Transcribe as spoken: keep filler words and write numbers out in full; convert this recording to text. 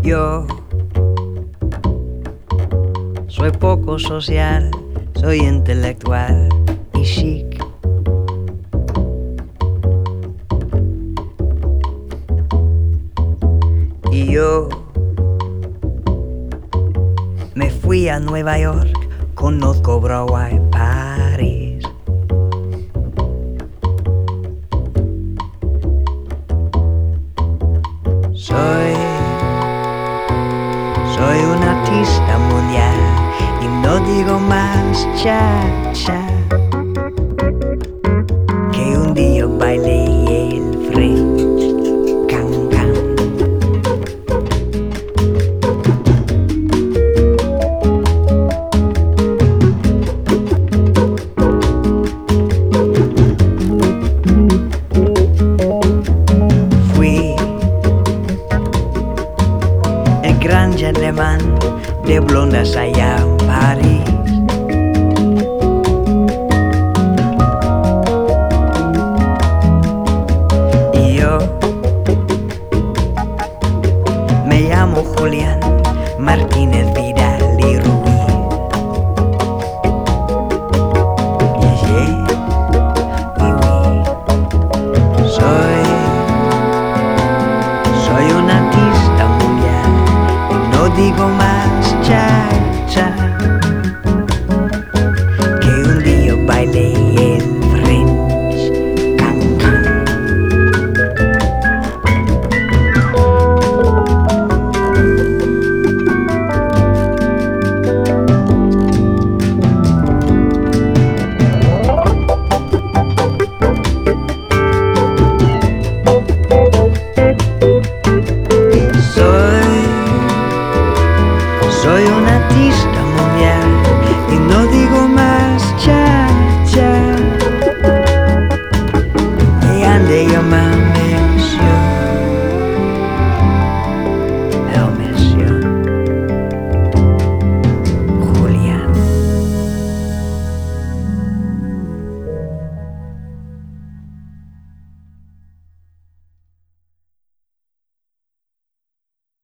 Yo soy poco social, soy intelectual y chic. Y yo me fui a Nueva York, conozco Broadway, París. Soy, soy un artista mundial y no digo más cha cha que un día bailé el French can can. Fui el gran gentleman de blondas allá en París. Y yo me llamo Julián Martínez Vidal y Ruiz. Yeah, yeah, oui, oui. Soy, soy un artista mundial y no digo más cha cha que un día bailé el French can can. Soy, soy un artista mundial y no digo más cha cha. Me han de llamar